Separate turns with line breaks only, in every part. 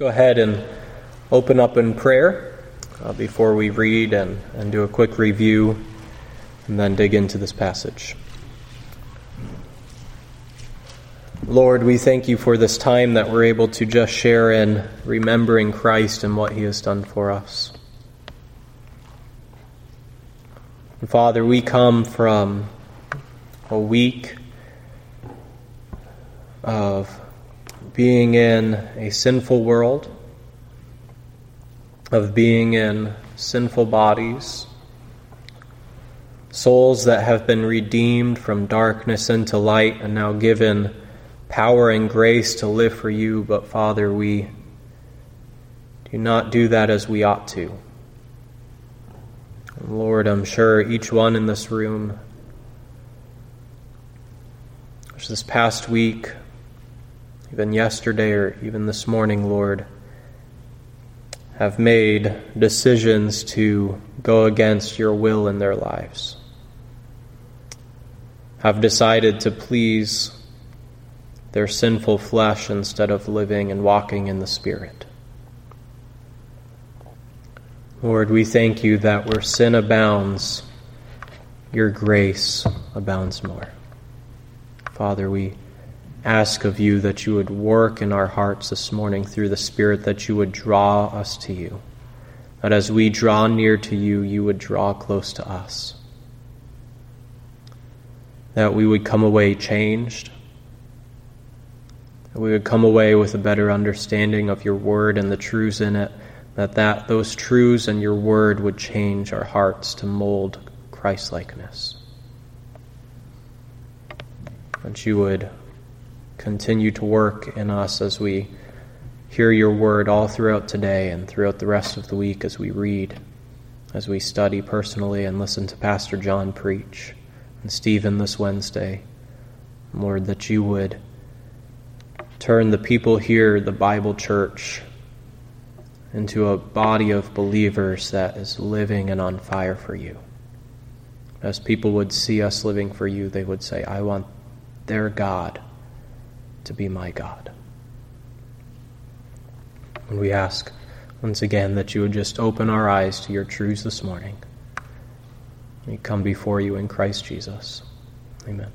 Go ahead and open up in prayer before we read and do a quick review and then dig into this passage. Lord, we thank you for this time that we're able to just share in remembering Christ and what he has done for us. And Father, we come from a week of being in a sinful world, of being in sinful bodies, souls that have been redeemed from darkness into light and now given power and grace to live for you. But Father, we do not do that as we ought to. And Lord, I'm sure each one in this room, this past week, even yesterday or even this morning, Lord, have made decisions to go against your will in their lives, have decided to please their sinful flesh instead of living and walking in the Spirit. Lord, we thank you that where sin abounds, your grace abounds more. Father, we ask of you that you would work in our hearts this morning through the Spirit, that you would draw us to you, that as we draw near to you, you would draw close to us, that we would come away changed, that we would come away with a better understanding of your word and the truths in it, that those truths and your word would change our hearts to mold Christ-likeness. That you would continue to work in us as we hear your word all throughout today and throughout the rest of the week, as we read, as we study personally and listen to Pastor John preach and Stephen this Wednesday. Lord, that you would turn the people here, the Bible Church, into a body of believers that is living and on fire for you. As people would see us living for you, they would say, I want their God to be my God. And we ask once again that you would just open our eyes to your truths this morning. We come before you in Christ Jesus. Amen.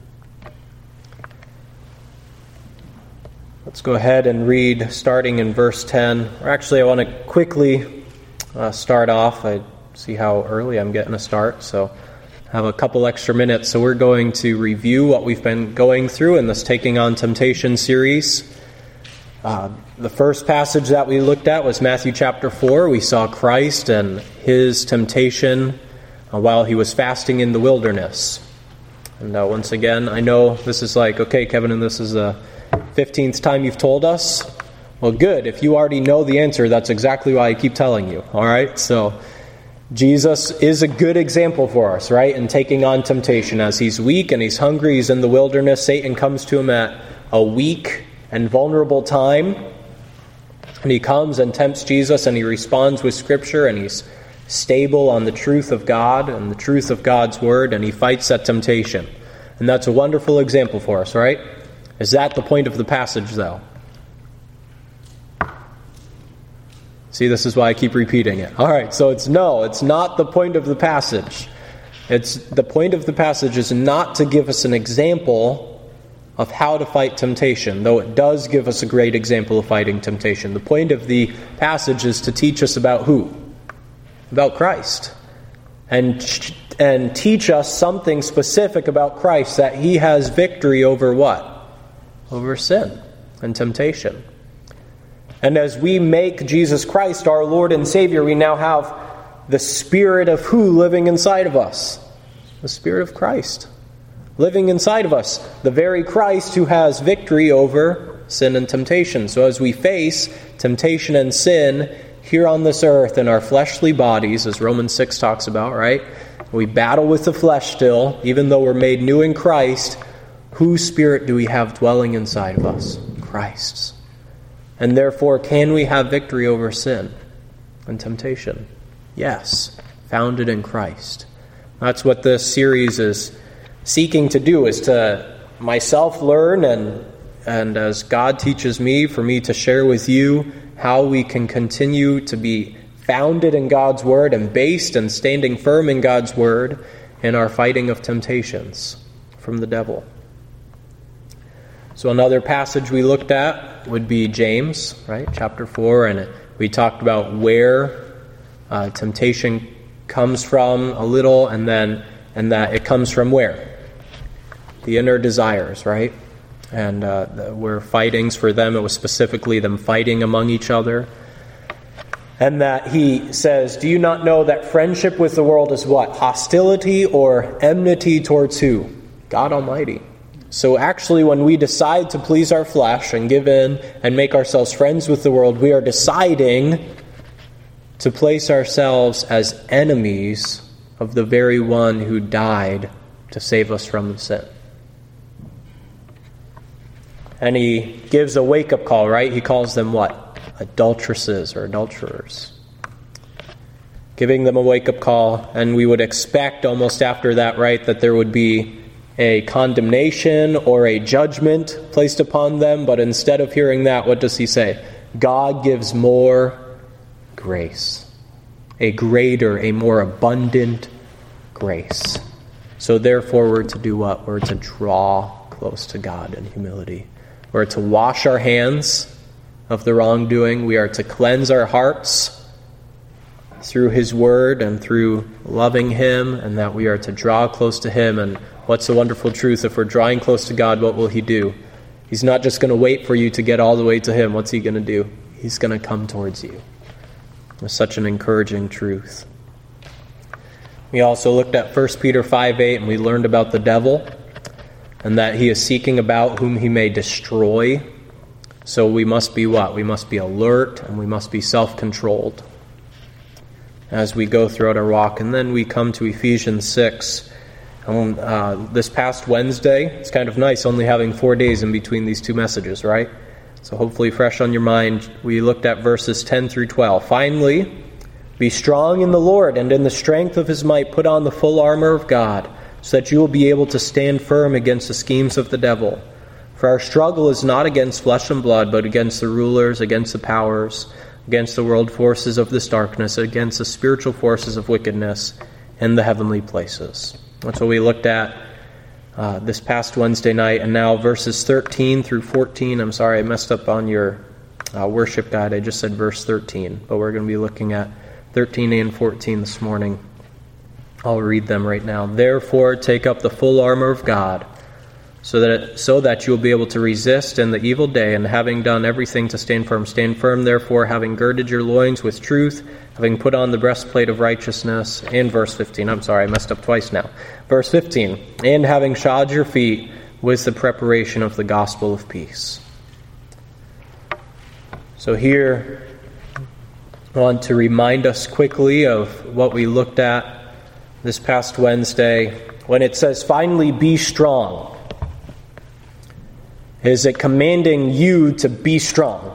Let's go ahead and read starting in verse 10. Or actually, I want to quickly start off. I see how early I'm getting a start, so have a couple extra minutes. So we're going to review what we've been going through in this Taking on Temptation series. The first passage that we looked at was Matthew chapter 4. We saw Christ and his temptation while he was fasting in the wilderness. And once again, I know this is like, okay, Kevin, and this is the 15th time you've told us. Well, good. If you already know the answer, that's exactly why I keep telling you. All right? So Jesus is a good example for us, right? In taking on temptation. As he's weak and he's hungry, he's in the wilderness. Satan comes to him at a weak and vulnerable time. And he comes and tempts Jesus, and he responds with Scripture, and he's stable on the truth of God and the truth of God's Word, and he fights that temptation. And that's a wonderful example for us, right? Is that the point of the passage, though? See, this is why I keep repeating it. All right, so it's not the point of the passage. The point of the passage is not to give us an example of how to fight temptation, though it does give us a great example of fighting temptation. The point of the passage is to teach us about who? About Christ. And teach us something specific about Christ, that he has victory over what? Over sin and temptation. And as we make Jesus Christ our Lord and Savior, we now have the Spirit of who living inside of us? The Spirit of Christ living inside of us. The very Christ who has victory over sin and temptation. So as we face temptation and sin here on this earth in our fleshly bodies, as Romans 6 talks about, right? We battle with the flesh still, even though we're made new in Christ. Whose Spirit do we have dwelling inside of us? Christ's. And therefore, can we have victory over sin and temptation? Yes, founded in Christ. That's what this series is seeking to do, is to myself learn and as God teaches me, for me to share with you how we can continue to be founded in God's Word and based and standing firm in God's Word in our fighting of temptations from the devil. So another passage we looked at would be James, right, chapter 4, and we talked about where temptation comes from a little, and that it comes from where? The inner desires, right? And were fightings for them. It was specifically them fighting among each other. And that he says, do you not know that friendship with the world is what? Hostility or enmity towards who? God Almighty. So actually, when we decide to please our flesh and give in and make ourselves friends with the world, we are deciding to place ourselves as enemies of the very one who died to save us from sin. And he gives a wake-up call, right? He calls them what? Adulteresses or adulterers. Giving them a wake-up call, and we would expect almost after that, right, that there would be a condemnation or a judgment placed upon them, but instead of hearing that, what does he say? God gives more grace. A greater, a more abundant grace. So therefore we're to do what? We're to draw close to God in humility. We're to wash our hands of the wrongdoing. We are to cleanse our hearts through His Word and through loving Him, and that we are to draw close to Him. And what's the wonderful truth? If we're drawing close to God, what will He do? He's not just going to wait for you to get all the way to Him. What's He going to do? He's going to come towards you. It's such an encouraging truth. We also looked at 1 Peter 5:8, and we learned about the devil, and that he is seeking about whom he may destroy. So we must be what? We must be alert, and we must be self-controlled as we go throughout our walk. And then we come to Ephesians 6. This past Wednesday, it's kind of nice only having 4 days in between these two messages, right? So hopefully fresh on your mind, we looked at verses 10 through 12. Finally, be strong in the Lord, and in the strength of His might put on the full armor of God, so that you will be able to stand firm against the schemes of the devil. For our struggle is not against flesh and blood, but against the rulers, against the powers, against the world forces of this darkness, against the spiritual forces of wickedness in the heavenly places. That's what we looked at this past Wednesday night, and now verses 13 through 14. I'm sorry, I messed up on your worship guide. I just said verse 13, but we're going to be looking at 13 and 14 this morning. I'll read them right now. Therefore, take up the full armor of God, so that you will be able to resist in the evil day, and having done everything to stand firm. Stand firm, therefore, having girded your loins with truth, having put on the breastplate of righteousness. And verse 15. I'm sorry, I messed up twice now. Verse 15. And having shod your feet with the preparation of the gospel of peace. So here, I want to remind us quickly of what we looked at this past Wednesday. When it says, finally be strong, is it commanding you to be strong?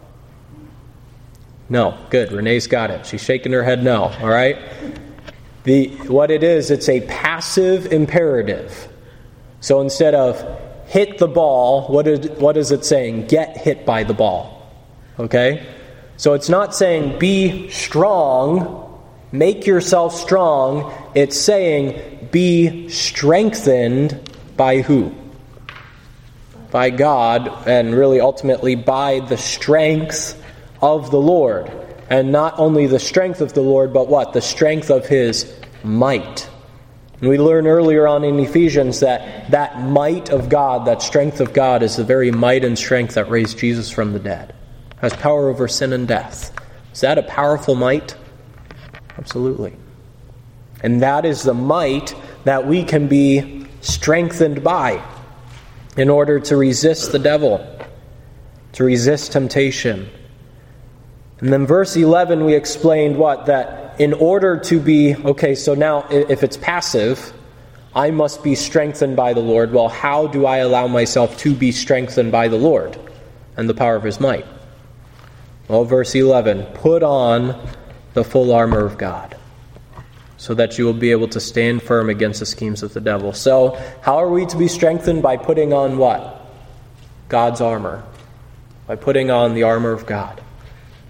No. Good. Renee's got it. She's shaking her head no. All right? What it is, it's a passive imperative. So instead of hit the ball, what is it saying? Get hit by the ball. Okay? So it's not saying be strong, make yourself strong. It's saying be strengthened by who? By God, and really ultimately by the strength of the Lord. And not only the strength of the Lord, but what? The strength of His might. And we learned earlier on in Ephesians that might of God, that strength of God, is the very might and strength that raised Jesus from the dead. Has power over sin and death. Is that a powerful might? Absolutely. And that is the might that we can be strengthened by in order to resist the devil, to resist temptation. And then verse 11 we explained what? That in order to be, okay, so now if it's passive, I must be strengthened by the Lord. Well, how do I allow myself to be strengthened by the Lord and the power of His might? Well, verse 11, put on the full armor of God, so that you will be able to stand firm against the schemes of the devil. So, how are we to be strengthened? By putting on what? God's armor. By putting on the armor of God.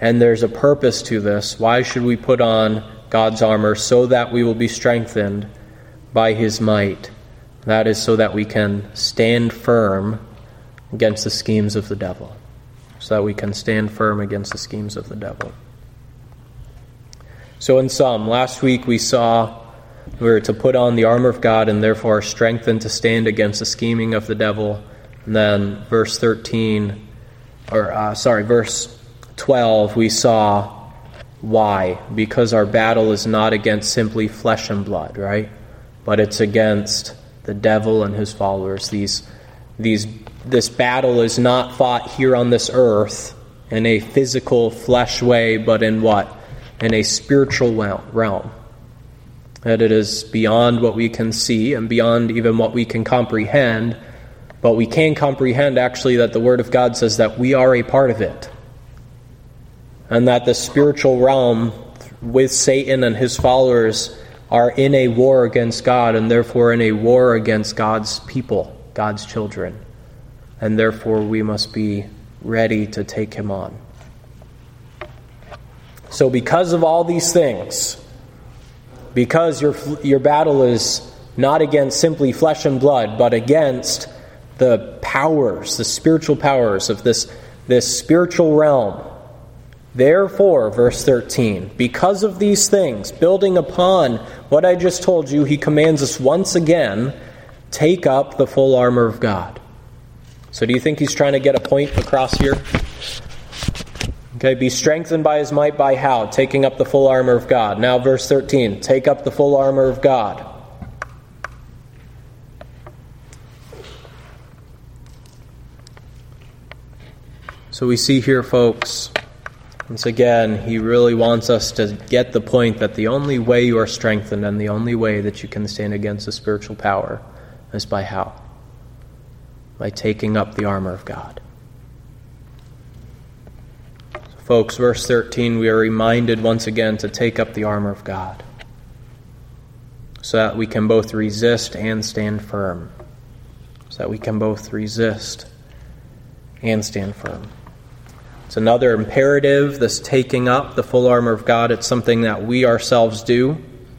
And there's a purpose to this. Why should we put on God's armor? So that we will be strengthened by his might. That is so that we can stand firm against the schemes of the devil. So that we can stand firm against the schemes of the devil. So in sum, last week we saw we were to put on the armor of God and therefore are strengthened to stand against the scheming of the devil. And then verse 12, we saw why. Because our battle is not against simply flesh and blood, right? But it's against the devil and his followers. This battle is not fought here on this earth in a physical flesh way, but in what? In a spiritual realm. That it is beyond what we can see and beyond even what we can comprehend. But we can comprehend actually that the Word of God says that we are a part of it. And that the spiritual realm with Satan and his followers are in a war against God, and therefore in a war against God's people, God's children. And therefore we must be ready to take him on. So because of all these things, because your battle is not against simply flesh and blood, but against the powers, the spiritual powers of this spiritual realm. Therefore, verse 13, because of these things, building upon what I just told you, he commands us once again, take up the full armor of God. So do you think he's trying to get a point across here? Okay, be strengthened by his might by how? Taking up the full armor of God. Now verse 13, take up the full armor of God. So we see here, folks, once again, he really wants us to get the point that the only way you are strengthened and the only way that you can stand against the spiritual power is by how? By taking up the armor of God. So folks, verse 13, we are reminded once again to take up the armor of God so that we can both resist and stand firm. So that we can both resist and stand firm. It's another imperative, this taking up the full armor of God. It's something that we ourselves do.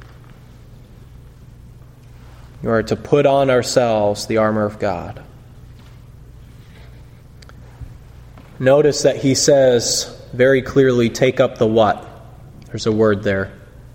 We are to put on ourselves the armor of God. Notice that he says very clearly, take up the what? There's a word there.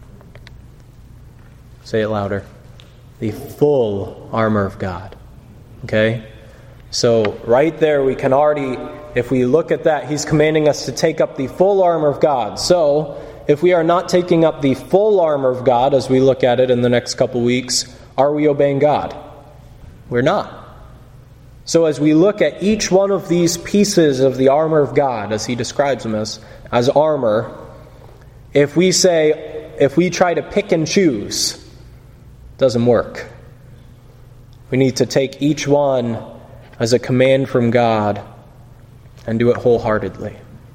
Say it louder. The full armor of God. Okay? So right there we can already, if we look at that, he's commanding us to take up the full armor of God. So if we are not taking up the full armor of God, as we look at it in the next couple weeks, are we obeying God? We're not. So as we look at each one of these pieces of the armor of God, as he describes them as armor, if we try to pick and choose, it doesn't work. We need to take each one as a command from God and do it wholeheartedly,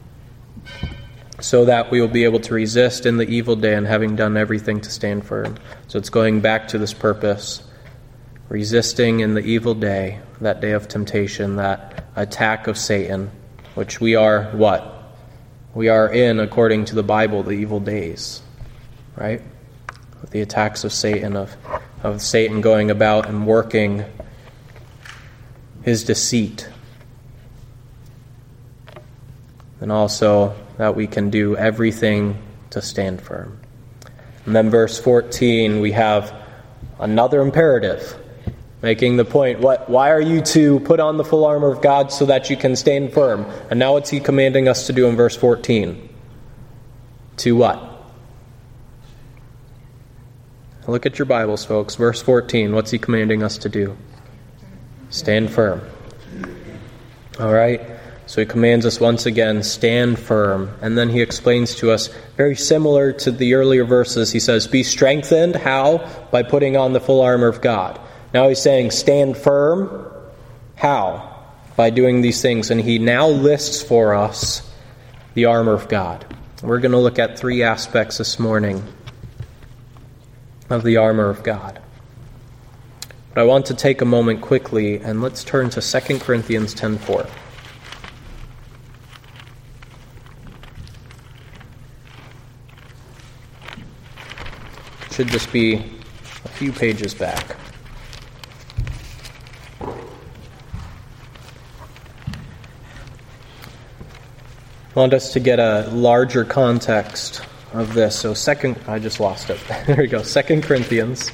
so that we will be able to resist in the evil day and having done everything to stand firm. So it's going back to this purpose. Resisting in the evil day, that day of temptation, that attack of Satan, which we are what? We are in, according to the Bible, the evil days, right? With the attacks of Satan, of Satan going about and working his deceit. And also that we can do everything to stand firm. And then verse 14, we have another imperative, making the point, why are you to put on the full armor of God so that you can stand firm? And now what's he commanding us to do in verse 14? To what? Look at your Bibles, folks. Verse 14, what's he commanding us to do? Stand firm. All right? So he commands us once again, stand firm. And then he explains to us, very similar to the earlier verses, he says, be strengthened. How? By putting on the full armor of God. Now he's saying, stand firm. How? By doing these things. And he now lists for us the armor of God. We're going to look at 3 aspects this morning of the armor of God. But I want to take a moment quickly, and let's turn to 2 Corinthians 10:4. Should just be a few pages back. I want us to get a larger context of this. So I just lost it. There we go. 2 Corinthians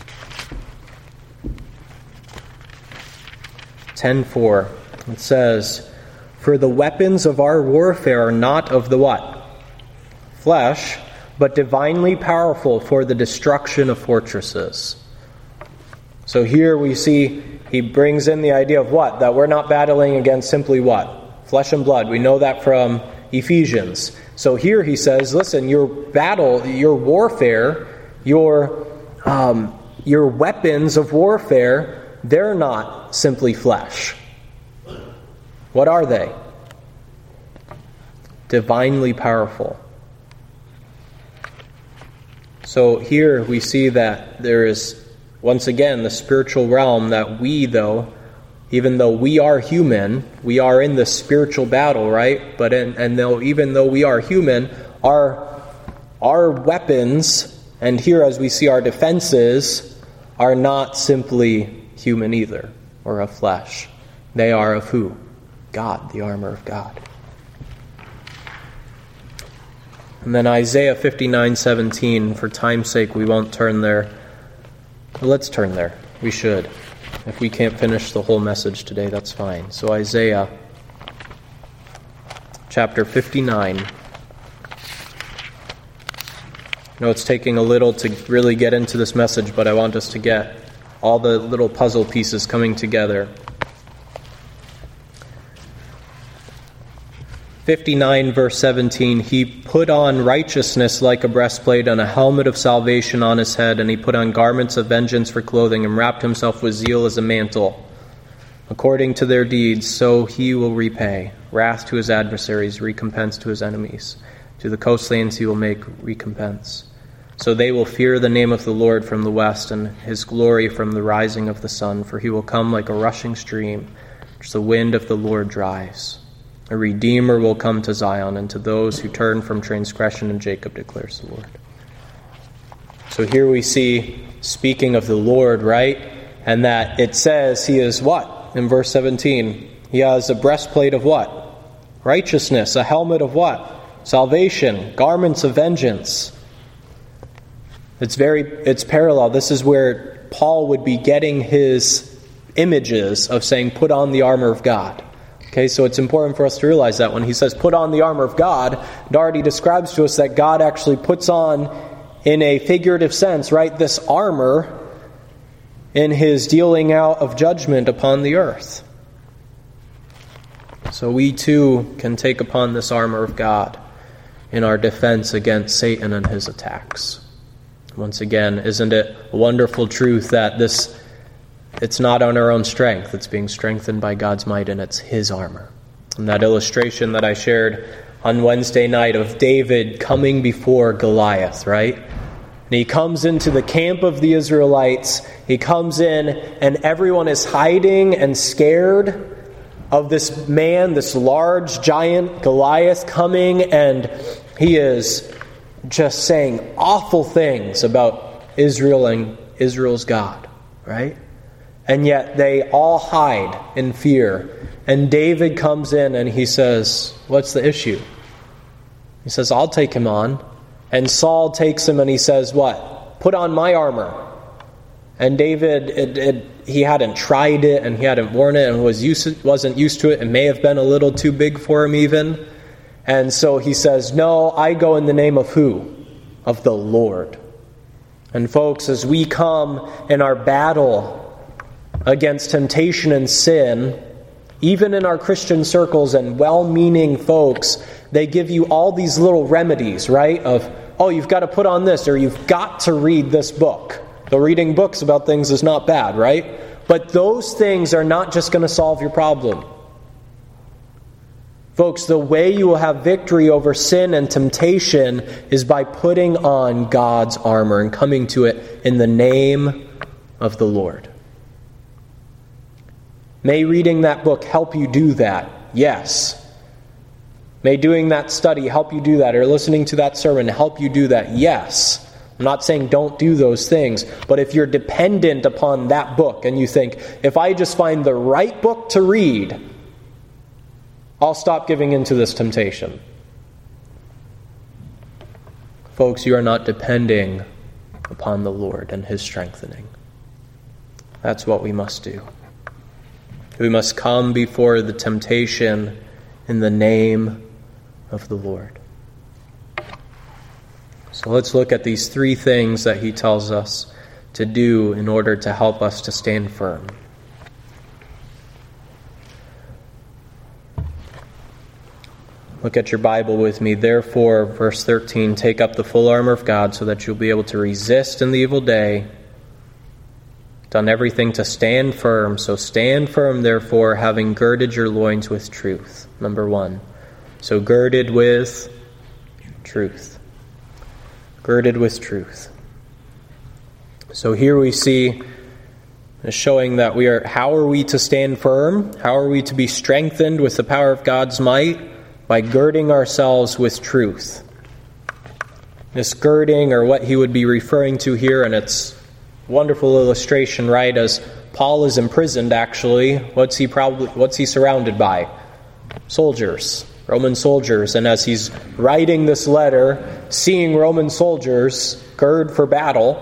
10:4. It says, "For the weapons of our warfare are not of the" what? "Flesh, but divinely powerful for the destruction of fortresses." So here we see he brings in the idea of what? That we're not battling against simply what? Flesh and blood. We know that from Ephesians. So here he says, listen, your battle, your warfare, your weapons of warfare, they're not simply flesh. What are they? Divinely powerful. So here we see that there is, once again, the spiritual realm that we, though, even though we are human, we are in the spiritual battle, right? But even though we are human, our weapons, and here as we see our defenses, are not simply human either, or of flesh. They are of who? God, the armor of God. And then Isaiah 59:17, for time's sake we won't turn there. But let's turn there. We should. If we can't finish the whole message today, that's fine. So Isaiah chapter 59. I know it's taking a little to really get into this message, but I want us to get all the little puzzle pieces coming together. 59 verse 17, "He put on righteousness like a breastplate and a helmet of salvation on his head, and he put on garments of vengeance for clothing and wrapped himself with zeal as a mantle. According to their deeds, so he will repay. Wrath to his adversaries, recompense to his enemies. To the coastlands he will make recompense. So they will fear the name of the Lord from the west, and his glory from the rising of the sun. For he will come like a rushing stream, which the wind of the Lord drives. A Redeemer will come to Zion, and to those who turn from transgression in Jacob, declares the Lord." So here we see, speaking of the Lord, right? And that it says he is what? In verse 17, he has a breastplate of what? Righteousness. A helmet of what? Salvation. Garments of vengeance. It's parallel. This is where Paul would be getting his images of saying, put on the armor of God. Okay, so it's important for us to realize that when he says put on the armor of God, it already describes to us that God actually puts on, in a figurative sense, right, this armor in his dealing out of judgment upon the earth. So we too can take upon this armor of God in our defense against Satan and his attacks. Once again, isn't it a wonderful truth that it's not on our own strength, it's being strengthened by God's might, and it's his armor. And that illustration that I shared on Wednesday night of David coming before Goliath, right? And he comes into the camp of the Israelites, he comes in, and everyone is hiding and scared of this man, this large giant Goliath coming, and he is just saying awful things about Israel and Israel's God, right? And yet they all hide in fear. And David comes in and he says, what's the issue? He says, I'll take him on. And Saul takes him and he says, what? Put on my armor. And David, he hadn't tried it and he hadn't worn it and wasn't used to it. It may have been a little too big for him even. And so he says, no, I go in the name of who? Of the Lord. And folks, as we come in our battle against temptation and sin, even in our Christian circles and well-meaning folks, they give you all these little remedies, right? Of, oh, you've got to put on this, or you've got to read this book. Though reading books about things is not bad, right? But those things are not just going to solve your problem. Folks, the way you will have victory over sin and temptation is by putting on God's armor and coming to it in the name of the Lord. May reading that book help you do that? Yes. May doing that study help you do that, or listening to that sermon help you do that? Yes. I'm not saying don't do those things, but if you're dependent upon that book and you think, if I just find the right book to read, I'll stop giving into this temptation. Folks, you are not depending upon the Lord and His strengthening. That's what we must do. We must come before the temptation in the name of the Lord. So let's look at these three things that he tells us to do in order to help us to stand firm. Look at your Bible with me. Therefore, verse 13, take up the full armor of God so that you'll be able to resist in the evil day. Done everything to stand firm. So stand firm, therefore, having girded your loins with truth. Number one. So girded with truth. Girded with truth. So here we see showing that how are we to stand firm? How are we to be strengthened with the power of God's might? By girding ourselves with truth. This girding, or what he would be referring to here, and it's a wonderful illustration, right? As Paul is imprisoned, actually, what's he surrounded by? Soldiers, Roman soldiers. And as he's writing this letter, seeing Roman soldiers girded for battle,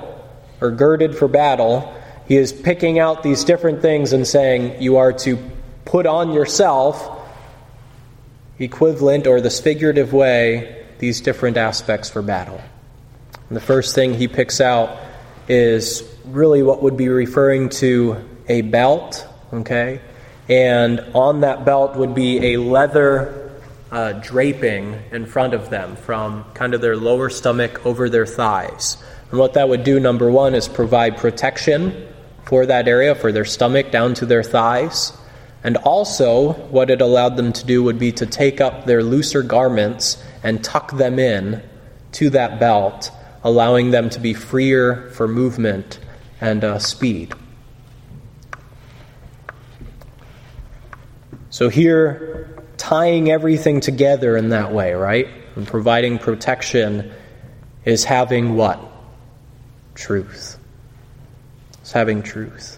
he is picking out these different things and saying, you are to put on yourself, equivalent or this figurative way, these different aspects for battle. And the first thing he picks out is really what would be referring to a belt, okay? And on that belt would be a leather draping in front of them from kind of their lower stomach over their thighs. And what that would do, number one, is provide protection for that area, for their stomach down to their thighs. And also, what it allowed them to do would be to take up their looser garments and tuck them in to that belt, allowing them to be freer for movement and speed. So here, tying everything together in that way, right? And providing protection is having what? Truth. It's having truth.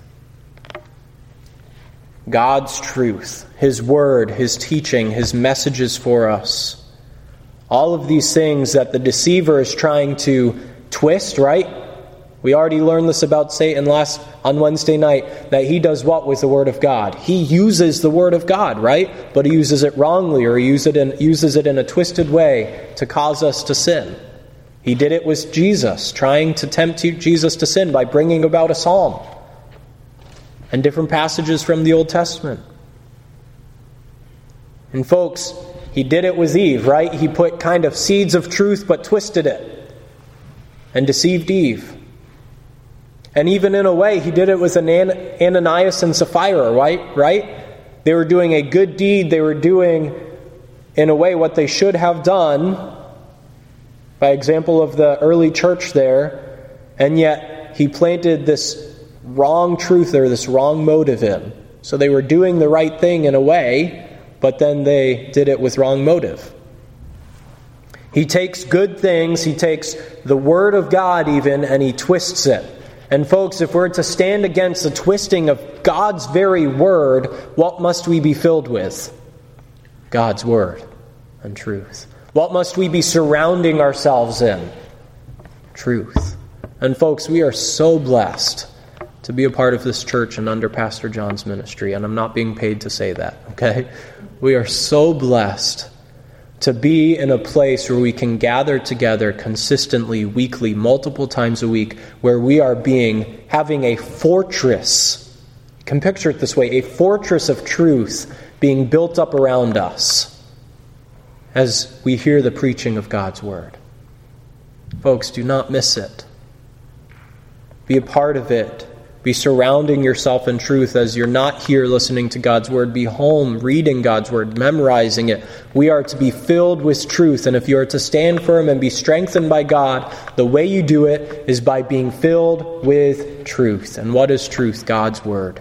God's truth, His word, His teaching, His messages for us. All of these things that the deceiver is trying to twist, right? We already learned this about Satan on Wednesday night, that he does what with the Word of God? He uses the Word of God, right? But he uses it wrongly, or he uses it in a twisted way to cause us to sin. He did it with Jesus, trying to tempt Jesus to sin by bringing about a psalm and different passages from the Old Testament. And folks, he did it with Eve, right? He put kind of seeds of truth but twisted it and deceived Eve. And even in a way, he did it with Ananias and Sapphira, right? They were doing a good deed. They were doing, in a way, what they should have done, by example of the early church there, and yet he planted this wrong truth or this wrong motive in. So they were doing the right thing in a way, but then they did it with wrong motive. He takes good things, he takes the Word of God even, and he twists it. And folks, if we're to stand against the twisting of God's very Word, what must we be filled with? God's Word and truth. What must we be surrounding ourselves in? Truth. And folks, we are so blessed to be a part of this church and under Pastor John's ministry. And I'm not being paid to say that, okay? We are so blessed to be in a place where we can gather together consistently, weekly, multiple times a week, where we are having a fortress. You can picture it this way, a fortress of truth being built up around us as we hear the preaching of God's Word. Folks, do not miss it. Be a part of it. Be surrounding yourself in truth. As you're not here listening to God's Word, be home reading God's Word, memorizing it. We are to be filled with truth. And if you are to stand firm and be strengthened by God, the way you do it is by being filled with truth. And what is truth? God's Word.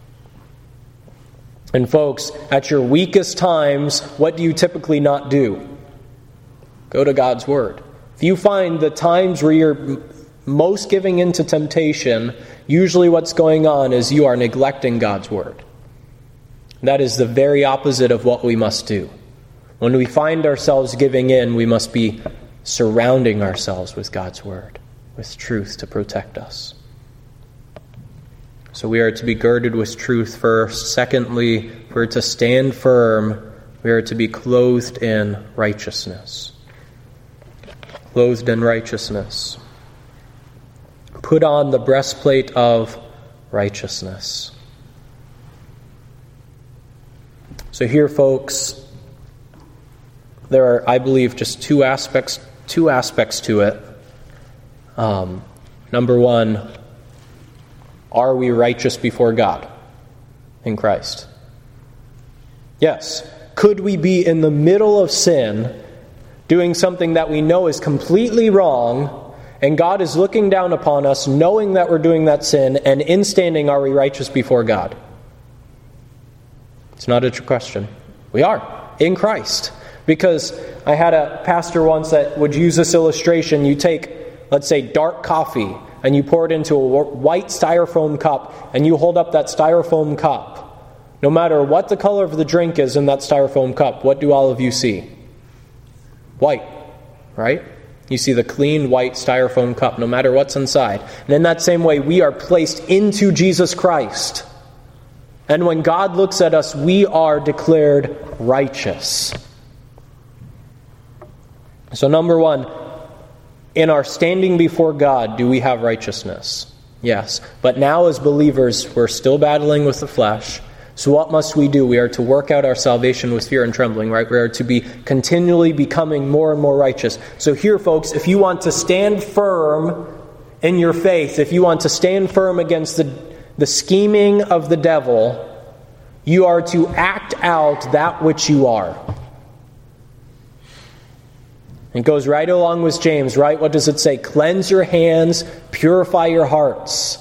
And folks, at your weakest times, what do you typically not do? Go to God's Word. If you find the times where you're most giving in to temptation, usually what's going on is you are neglecting God's word. That is the very opposite of what we must do. When we find ourselves giving in, we must be surrounding ourselves with God's word, with truth to protect us. So we are to be girded with truth first. Secondly, we're to stand firm. We are to be clothed in righteousness. Clothed in righteousness. Put on the breastplate of righteousness. So here, folks, there are, I believe, just two aspects to it. Number one, are we righteous before God in Christ? Yes. Could we be in the middle of sin, doing something that we know is completely wrong, and God is looking down upon us, knowing that we're doing that sin, and in standing, are we righteous before God? It's not a trick question. We are, in Christ. Because I had a pastor once that would use this illustration. You take, let's say, dark coffee, and you pour it into a white styrofoam cup, and you hold up that styrofoam cup. No matter what the color of the drink is in that styrofoam cup, what do all of you see? White, right? You see the clean white styrofoam cup, no matter what's inside. And in that same way, we are placed into Jesus Christ. And when God looks at us, we are declared righteous. So number one, in our standing before God, do we have righteousness? Yes. But now as believers, we're still battling with the flesh. So what must we do? We are to work out our salvation with fear and trembling, right? We are to be continually becoming more and more righteous. So here, folks, if you want to stand firm in your faith, if you want to stand firm against the scheming of the devil, you are to act out that which you are. It goes right along with James, right? What does it say? Cleanse your hands, purify your hearts.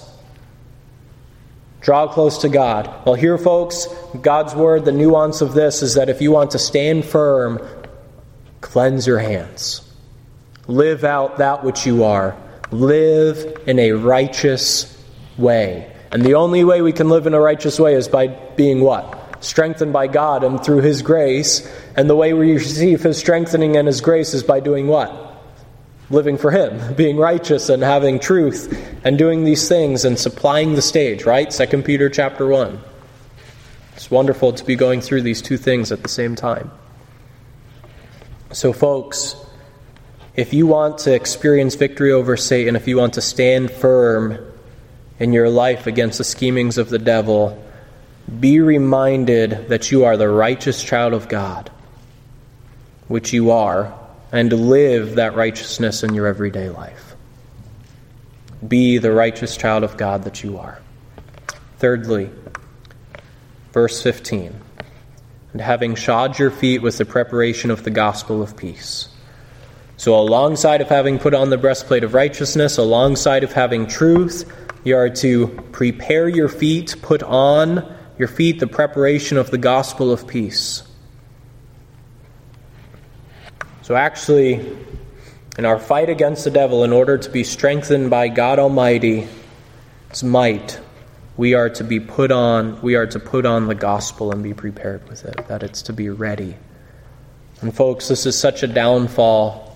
Draw close to God. Well, here, folks, God's word, the nuance of this is that if you want to stand firm, cleanse your hands. Live out that which you are. Live in a righteous way. And the only way we can live in a righteous way is by being what? Strengthened by God and through His grace. And the way we receive His strengthening and His grace is by doing what? Living for Him, being righteous and having truth and doing these things and supplying the stage, right? 2 Peter chapter 1. It's wonderful to be going through these two things at the same time. So folks, if you want to experience victory over Satan, if you want to stand firm in your life against the schemings of the devil, be reminded that you are the righteous child of God, which you are, and live that righteousness in your everyday life. Be the righteous child of God that you are. Thirdly, verse 15, and having shod your feet with the preparation of the gospel of peace. So alongside of having put on the breastplate of righteousness, alongside of having truth, you are to prepare your feet, put on your feet the preparation of the gospel of peace. So actually, in our fight against the devil, in order to be strengthened by God Almighty's might, we are to put on the gospel and be prepared with it, that it's to be ready. And folks, this is such a downfall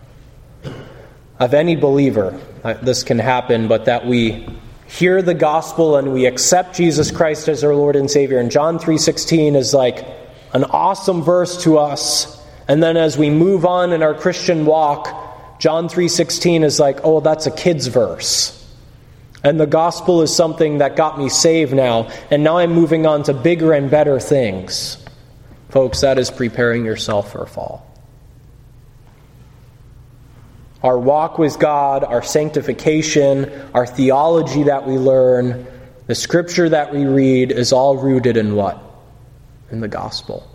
of any believer. This can happen, but that we hear the gospel and we accept Jesus Christ as our Lord and Savior. And John 3:16 is like an awesome verse to us. And then as we move on in our Christian walk, John 3:16 is like, oh, that's a kid's verse. And the gospel is something that got me saved now. And now I'm moving on to bigger and better things. Folks, that is preparing yourself for a fall. Our walk with God, our sanctification, our theology that we learn, the scripture that we read is all rooted in what? In the gospel.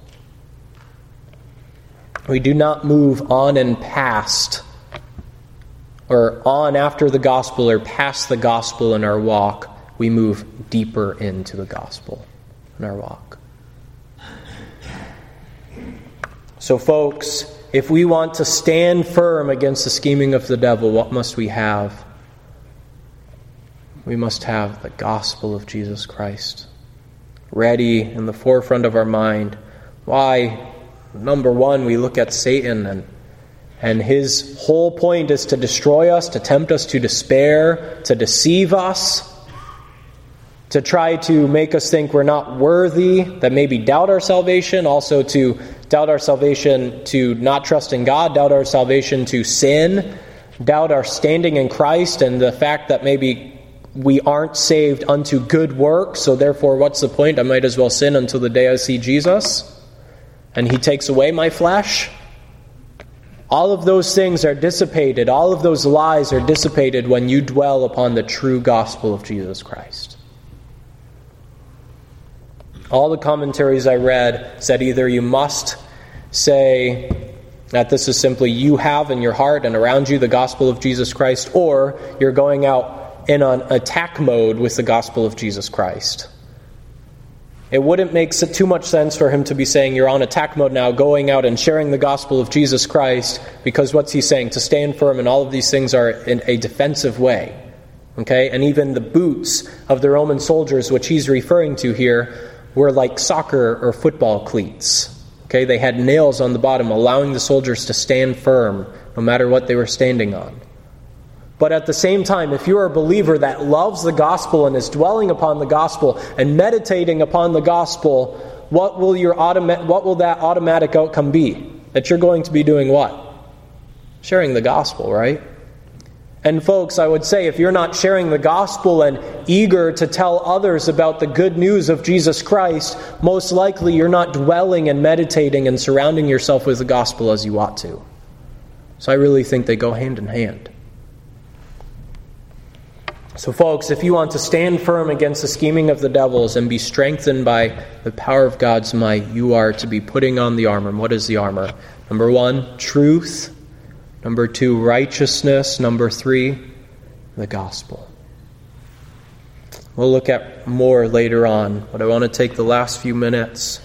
We do not move on and past, or on after the gospel, or past the gospel in our walk. We move deeper into the gospel in our walk. So folks, if we want to stand firm against the scheming of the devil, what must we have? we must have the gospel of Jesus Christ ready in the forefront of our mind. Why? Number one, we look at Satan, and his whole point is to destroy us, to tempt us to despair, to deceive us, to try to make us think we're not worthy, that maybe doubt our salvation, also to doubt our salvation to not trust in God, doubt our salvation to sin, doubt our standing in Christ, and the fact that maybe we aren't saved unto good works, so therefore what's the point? I might as well sin until the day I see Jesus, and he takes away my flesh. All of those things are dissipated. All of those lies are dissipated when you dwell upon the true gospel of Jesus Christ. All the commentaries I read said either you must say that this is simply you have in your heart and around you the gospel of Jesus Christ, or you're going out in an attack mode with the gospel of Jesus Christ. It wouldn't make too much sense for him to be saying you're on attack mode now, going out and sharing the gospel of Jesus Christ, because what's he saying? To stand firm, and all of these things are in a defensive way. Okay? And even the boots of the Roman soldiers, which he's referring to here, were like soccer or football cleats. Okay? They had nails on the bottom, allowing the soldiers to stand firm no matter what they were standing on. But at the same time, if you are a believer that loves the gospel and is dwelling upon the gospel and meditating upon the gospel, what will that automatic outcome be? That you're going to be doing what? Sharing the gospel, right? And folks, I would say if you're not sharing the gospel and eager to tell others about the good news of Jesus Christ, most likely you're not dwelling and meditating and surrounding yourself with the gospel as you ought to. So I really think they go hand in hand. So folks, if you want to stand firm against the scheming of the devils and be strengthened by the power of God's might, you are to be putting on the armor. And what is the armor? Number 1, truth. Number 2, righteousness. Number 3, the gospel. We'll look at more later on, but I want to take the last few minutes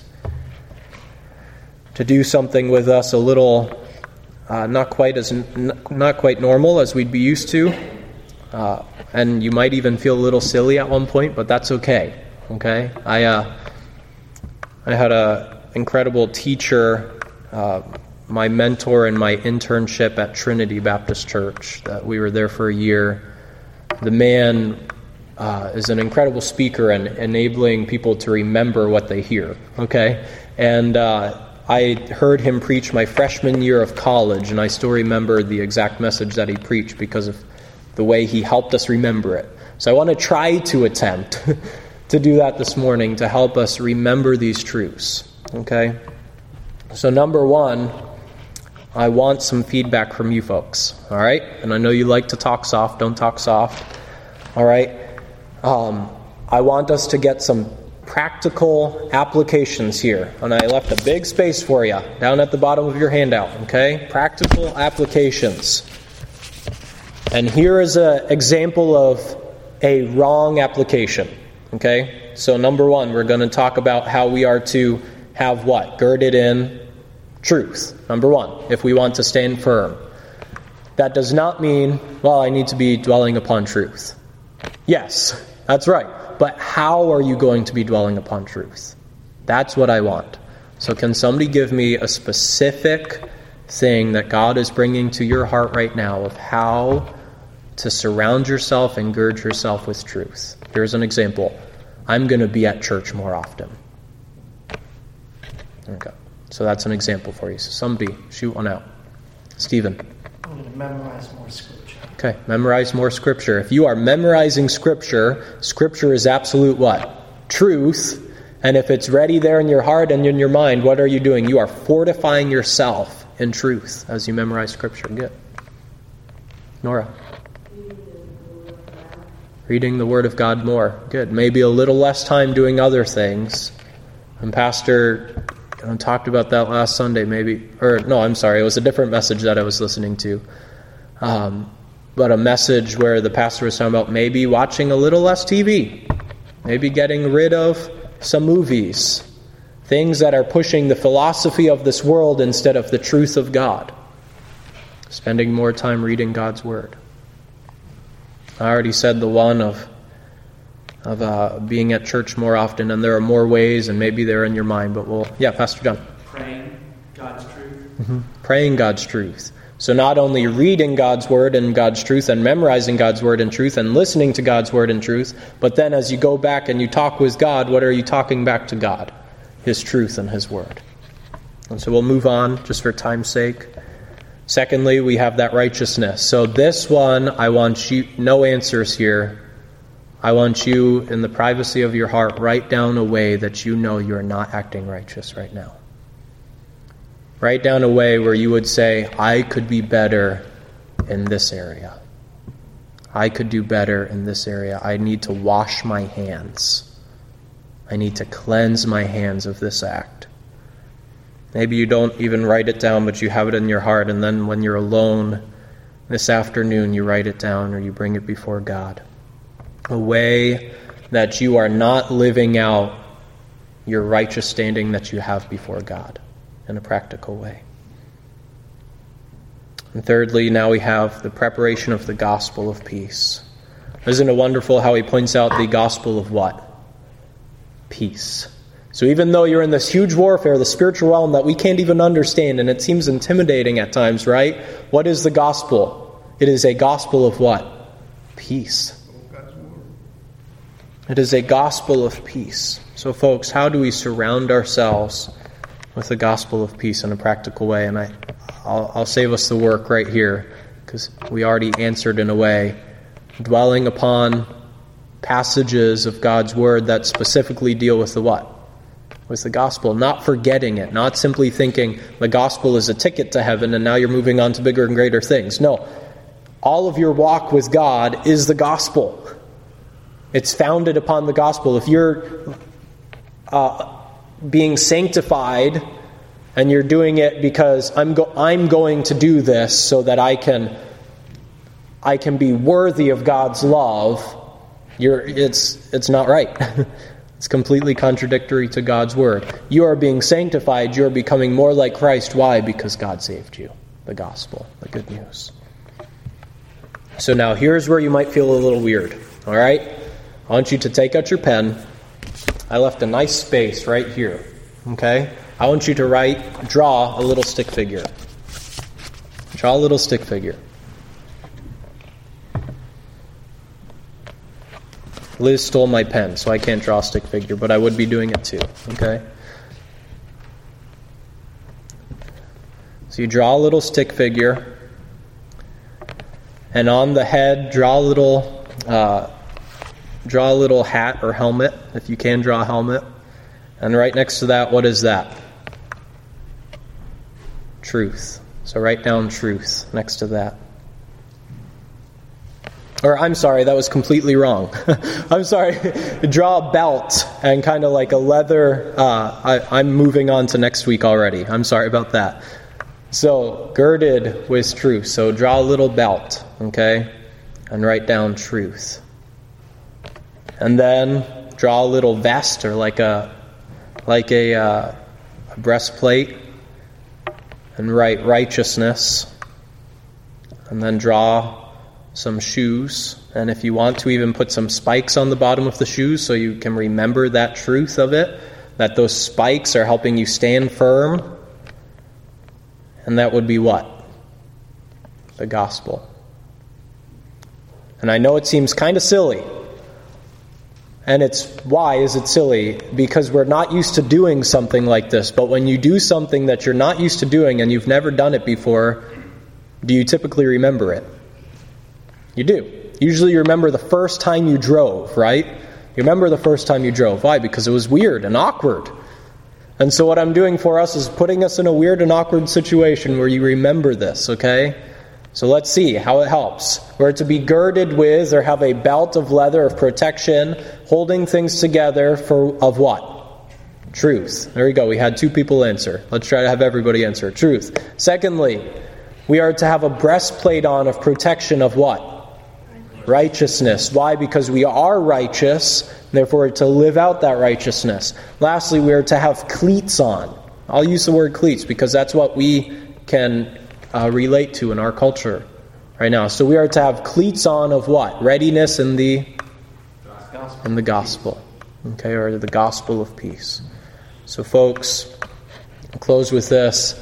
to do something with us a little not quite normal as we'd be used to. And you might even feel a little silly at one point, but that's okay. Okay? I had an incredible teacher, my mentor in my internship at Trinity Baptist Church. That we were there for a year. The man is an incredible speaker and enabling people to remember what they hear. Okay? And I heard him preach my freshman year of college, and I still remember the exact message that he preached because of the way he helped us remember it. So I want to try to attempt to do that this morning to help us remember these truths. Okay? So number 1, I want some feedback from you folks. All right? And I know you like to talk soft. Don't talk soft. All right? I want us to get some practical applications here. And I left a big space for you down at the bottom of your handout. Okay? Practical applications. And here is an example of a wrong application. Okay? So number 1, we're going to talk about how we are to have what? Girded in truth. Number 1, if we want to stand firm. That does not mean, well, I need to be dwelling upon truth. Yes, that's right. But how are you going to be dwelling upon truth? That's what I want. So can somebody give me a specific thing that God is bringing to your heart right now of how to surround yourself and gird yourself with truth? Here's an example. I'm going to be at church more often. Okay. So that's an example for you. So somebody, shoot one out. Stephen.
I'm going to memorize more Scripture.
Okay, memorize more Scripture. If you are memorizing Scripture, Scripture is absolute what? Truth. And if it's ready there in your heart and in your mind, what are you doing? You are fortifying yourself in truth as you memorize Scripture. Good. Nora. Reading the Word of God more. Good. Maybe a little less time doing other things. And Pastor talked about that last Sunday, maybe. Or, no, I'm sorry. It was a different message that I was listening to. But a message where the pastor was talking about maybe watching a little less TV. Maybe getting rid of some movies. Things that are pushing the philosophy of this world instead of the truth of God. Spending more time reading God's Word. I already said the one of of being at church more often, and there are more ways, and maybe they're in your mind, but Pastor John.
Praying God's truth.
Mm-hmm. Praying God's truth. So not only reading God's Word and God's truth and memorizing God's Word and truth and listening to God's Word and truth, but then as you go back and you talk with God, what are you talking back to God? His truth and His Word. And so we'll move on just for time's sake. Secondly, we have that righteousness. So this one, I want you, no answers here. I want you, in the privacy of your heart, write down a way that you know you're not acting righteous right now. Write down a way where you would say, I could be better in this area. I could do better in this area. I need to wash my hands. I need to cleanse my hands of this act. Maybe you don't even write it down, but you have it in your heart, and then when you're alone this afternoon, you write it down or you bring it before God. A way that you are not living out your righteous standing that you have before God in a practical way. And thirdly, now we have the preparation of the gospel of peace. Isn't it wonderful how he points out the gospel of what? Peace. So even though you're in this huge warfare, the spiritual realm that we can't even understand, and it seems intimidating at times, right? What is the gospel? It is a gospel of what? Peace. It is a gospel of peace. So folks, how do we surround ourselves with the gospel of peace in a practical way? And I'll save us the work right here, because we already answered in a way, dwelling upon passages of God's Word that specifically deal with the what? With the gospel. Not forgetting it. Not simply thinking the gospel is a ticket to heaven and now you're moving on to bigger and greater things. No. All of your walk with God is the gospel. It's founded upon the gospel. If you're being sanctified and you're doing it because I'm going to do this so that I can be worthy of God's love, it's not right. It's completely contradictory to God's word. You are being sanctified. You are becoming more like Christ. Why? Because God saved you. The gospel, the good news. So now here's where you might feel a little weird. All right? I want you to take out your pen. I left a nice space right here. Okay? I want you to draw a little stick figure. Draw a little stick figure. Liz stole my pen, so I can't draw a stick figure, but I would be doing it too. Okay? So you draw a little stick figure, and on the head, draw a little hat or helmet, if you can draw a helmet. And right next to that, what is that? Truth. So write down truth next to that. Or, I'm sorry, that was completely wrong. I'm sorry. Draw a belt and kind of like a leather. I'm moving on to next week already. I'm sorry about that. So, girded with truth. So, draw a little belt, okay? And write down truth. And then draw a little vest or like a breastplate. And write righteousness. And then draw some shoes, and if you want to, even put some spikes on the bottom of the shoes so you can remember that truth of it, that those spikes are helping you stand firm. And that would be what? The gospel. And I know it seems kind of silly. And why is it silly? Because we're not used to doing something like this. But when you do something that you're not used to doing and you've never done it before, do you typically remember it? You do. Usually you remember the first time you drove, right? You remember the first time you drove. Why? Because it was weird and awkward. And so what I'm doing for us is putting us in a weird and awkward situation where you remember this, okay? So let's see how it helps. We're to be girded with or have a belt of leather of protection, holding things together of what? Truth. There we go. We had 2 people answer. Let's try to have everybody answer. Truth. Secondly, we are to have a breastplate on of protection of what? Righteousness. Why? Because we are righteous, therefore we're to live out that righteousness. Lastly, we are to have cleats on. I'll use the word cleats because that's what we can relate to in our culture right now. So we are to have cleats on of what? Readiness in the and the gospel. Okay, or the gospel of peace. So folks, I'll close with this.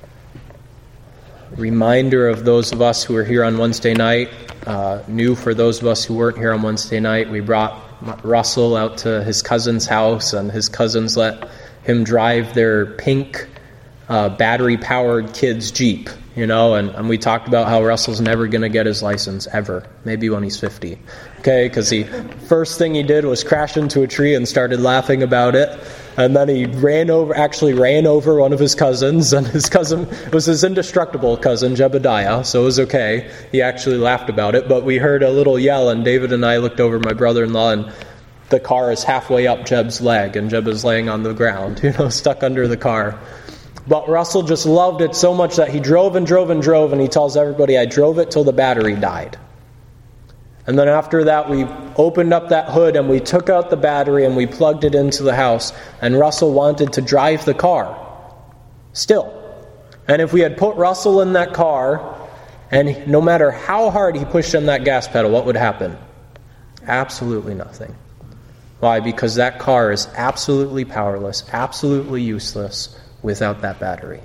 Reminder of those of us who are here on Wednesday night. New for those of us who weren't here on Wednesday night. We brought Russell out to his cousin's house, and his cousins let him drive their pink battery-powered kid's Jeep, and we talked about how Russell's never going to get his license, ever. Maybe when he's 50. Okay, because first thing he did was crash into a tree and started laughing about it. And then he ran over one of his cousins, and his cousin was his indestructible cousin, Jebediah, so it was okay. He actually laughed about it, but we heard a little yell, and David and I looked over, my brother-in-law, and the car is halfway up Jeb's leg, and Jeb is laying on the ground, stuck under the car. But Russell just loved it so much that he drove and drove and drove, and he tells everybody, I drove it till the battery died. And then after that, we opened up that hood and we took out the battery and we plugged it into the house. And Russell wanted to drive the car. Still. And if we had put Russell in that car, and no matter how hard he pushed on that gas pedal, what would happen? Absolutely nothing. Why? Because that car is absolutely powerless, absolutely useless without that battery.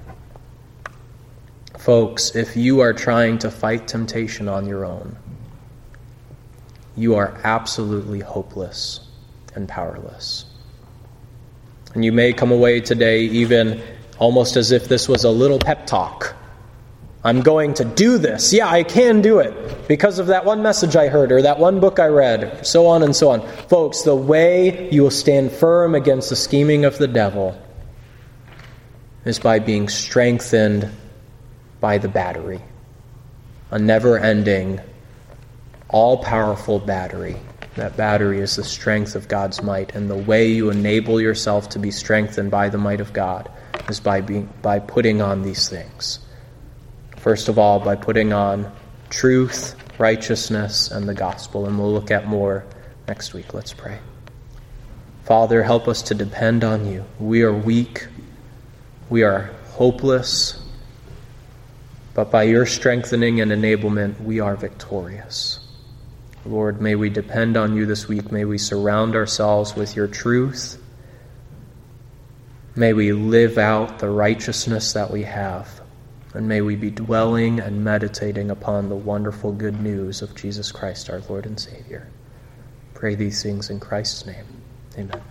Folks, if you are trying to fight temptation on your own, you are absolutely hopeless and powerless. And you may come away today even almost as if this was a little pep talk. I'm going to do this. Yeah, I can do it because of that one message I heard or that one book I read, so on and so on. Folks, the way you will stand firm against the scheming of the devil is by being strengthened by the battery, a never-ending, all-powerful battery. That battery is the strength of God's might, and the way you enable yourself to be strengthened by the might of God is by putting on these things. First of all, by putting on truth, righteousness, and the gospel, and we'll look at more next week. Let's pray. Father, help us to depend on you. We are weak. We are hopeless. But by your strengthening and enablement, we are victorious. Lord, may we depend on you this week. May we surround ourselves with your truth. May we live out the righteousness that we have. And may we be dwelling and meditating upon the wonderful good news of Jesus Christ, our Lord and Savior. Pray these things in Christ's name. Amen.